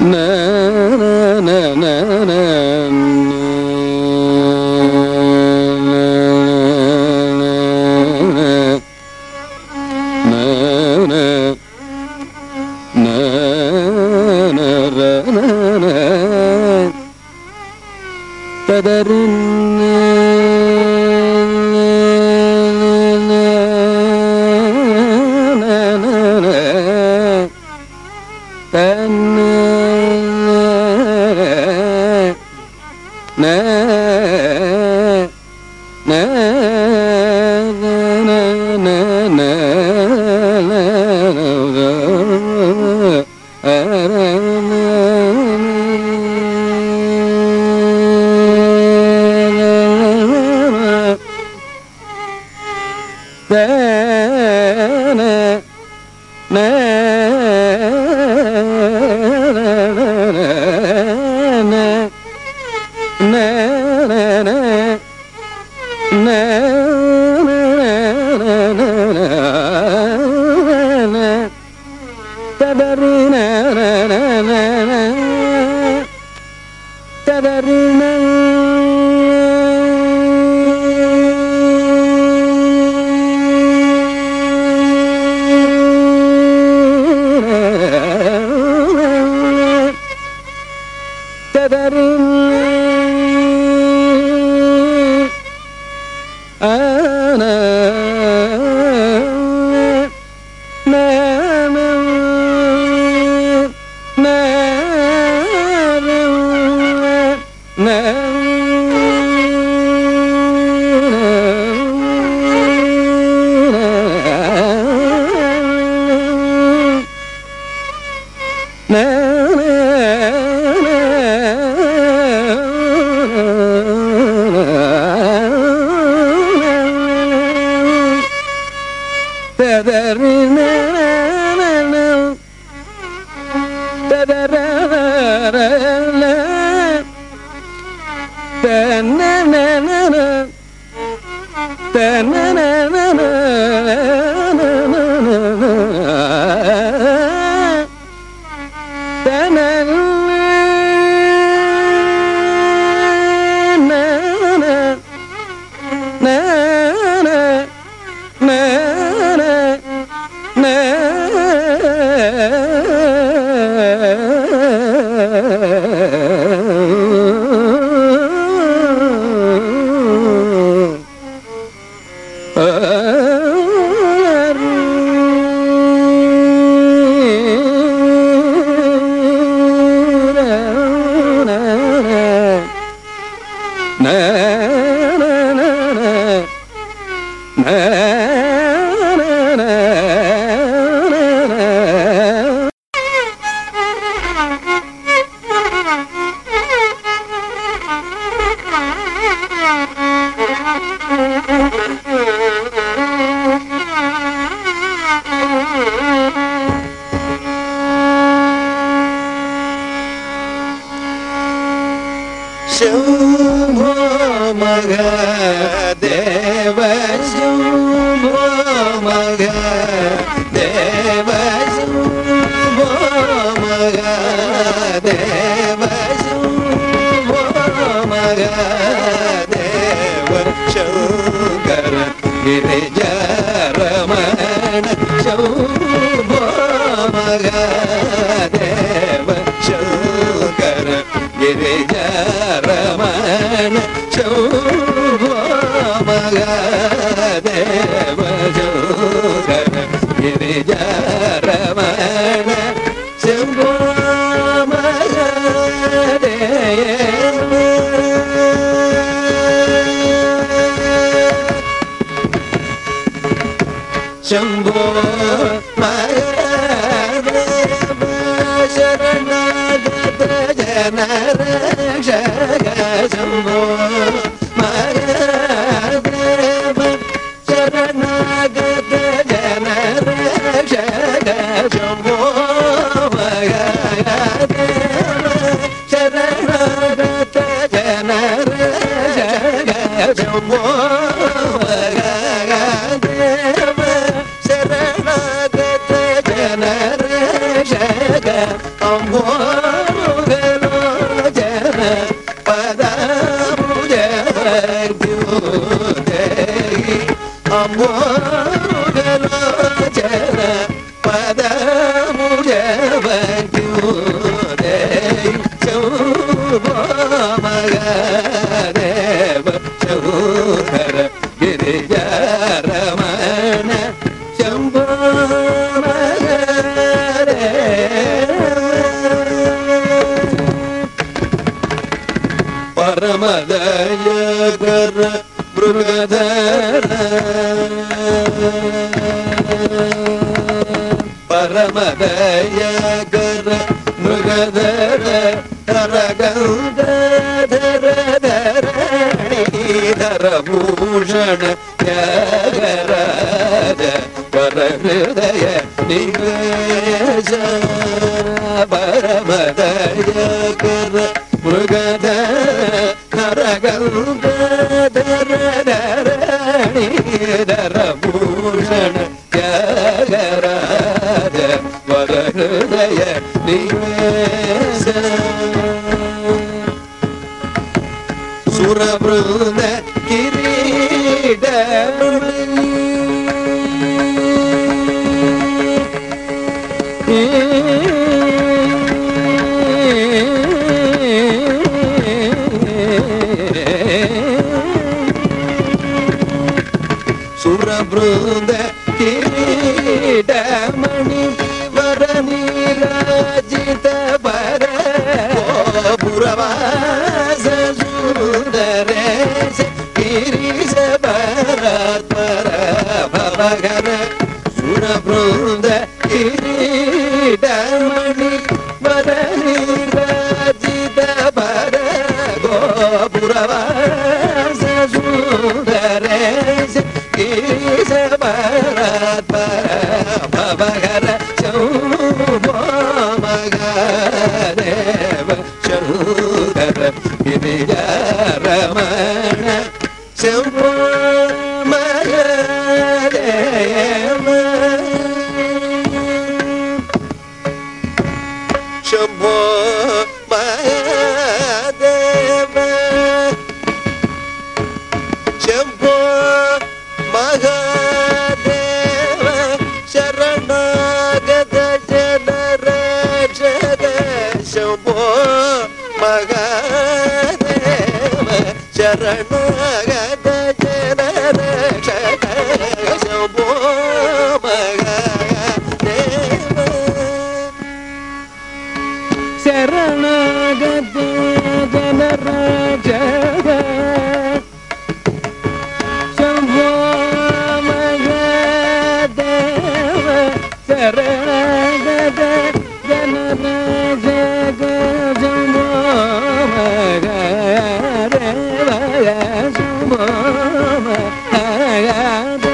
Amor மகதேவ சௌதர கிரிஜரமண Shambho பரமதயகர மிருகதர பரமதயகர மிருகதர தரகந்தர Bhushana யகராஜ பரஹிருதய நிவேஷ பரமதயகர மிருகதர தரகந்தர Bhushana யகராஜ பரஹிருதய நிவேஷ சுரபிருந்த கிரீடமணி சுரபிருந்த கிரீடமணி வரநீராஜித பர புரவாச சுந்தரேச கிரீஷ பராத்பர பவகர சுரபிருந்த கிரீடமணி வரநீராஜித பர கோபுரவாச சுந்தரேச கிரீஷ பராத்பர பவகர சௌபோ மகதேவ சௌதர கிரிஜரமண சம்போ மகதேவ சம்போ மகதேவ சம்போ மகதேவ சரணாகத ஜனரட்சக சம்போ மகதேவ சரணாகத ஜனரட்சக சம்போ மகதேவ சரணாகத ஜனரட்சக சம்போ மகதேவ சரணாகத ஜனரட்சக சம்போ மகதேவ சம்போ மகதேவ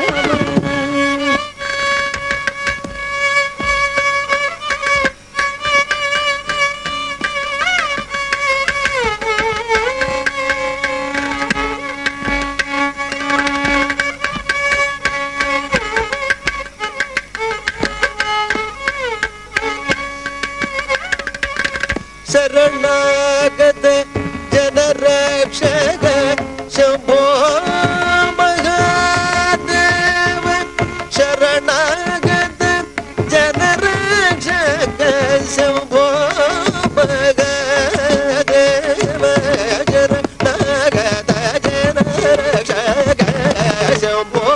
शरणागत जनरक्षक शंभो महादेव शरणागत जनरक्षक शंभो महादेव शरणागत जनरक्षक शंभो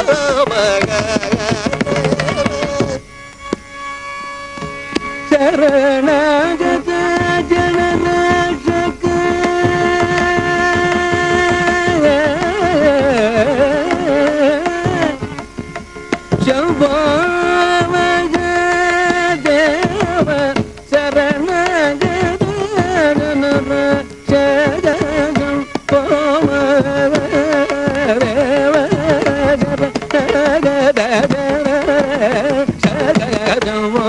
महादेव शरणागत जनरक्षक शंभो महादेव शरणागत जनरक्षक शंभो महादेव शरणागत जनरक्षक शंभो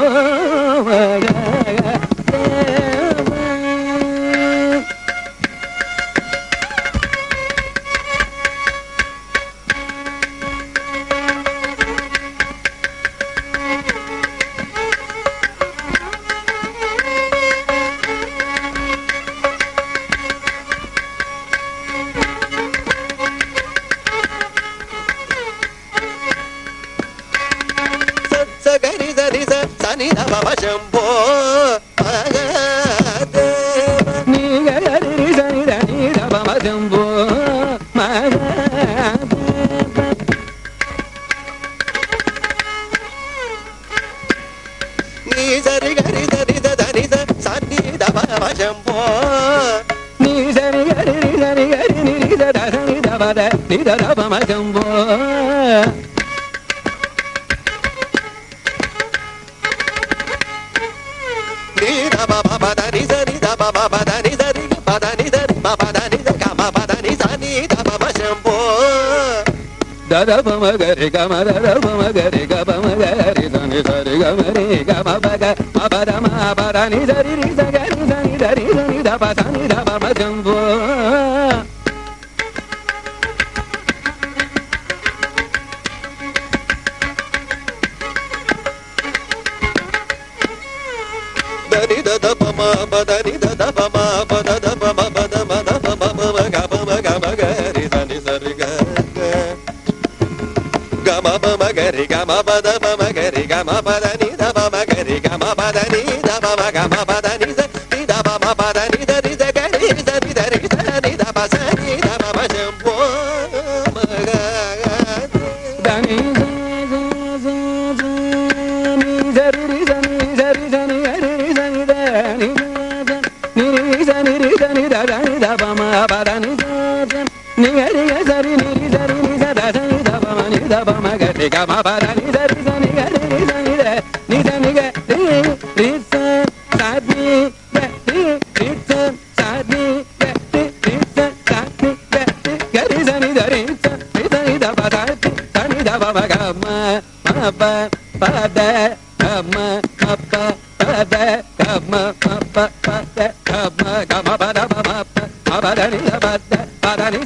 శంభో నీ సరి గరి ని సరి గరి ని రి ద ద ని ద ప ద ని ద ద ప మ శంభో ని ద ప ప ప ద ని స ని ద ప ప ప ద ని స రి ప ద ని ద రి ప ప ద ని ద గ మ ప ద ని స ని ద ప మ శంభో ద ద ప మ గ రి గ మ ద ద ప మ గ రి గ ప మ గ రి ద ని స రి గ మ రి గ మ ప గ మ ప ద మ ప ద ని స రి రి స గ రి స ని ద రి స ని ద ప స ని ద ప మ శంభో ద ని ద ద ప మ ప ద ని ద ద ప మ ప ద ద ప మ ప ద మ ద ప మ ప మ గ ప మ గ మ గ రి స ని స రి గ గ మ ప మ గ రి గ మ ప ద ప మ గ రి గ మ ప ద ని ద ప మ గ రి గ మ ప ద ని ద ప మ గ మ ప ద ని స ని ద ప మ ప ద ని ద రి స గ రి స ని ద రి స ని ద ప స ని ద ప మ శంభో మ గ ద ని స స స ని స రి రి స ని స రి స ని గ రి రి స ని ద ని ని రి స ని రి స ని ద ద ని ద ప మ ప ద ని స స ని గ రి గ స రి ని రి స రి ని స ద స ని ద ప మ ని ద ప మ గ రి గ మ ప ద ని స రి స ని గ రి రి స ని ద ని స ని గ రి రి స స ని గ రి రి స స ని గ రి రి స స ని గ రి గ రి స ని ద రి స రి స ని ద ప ద ని స ని ద ప మ గ మ మ ప ప ద గ మ మ ప ప ద గ మ మ ప ప ద గ మ గ మ ప ద ప మ ప మ ప ద ని ద ప ద ప ద ని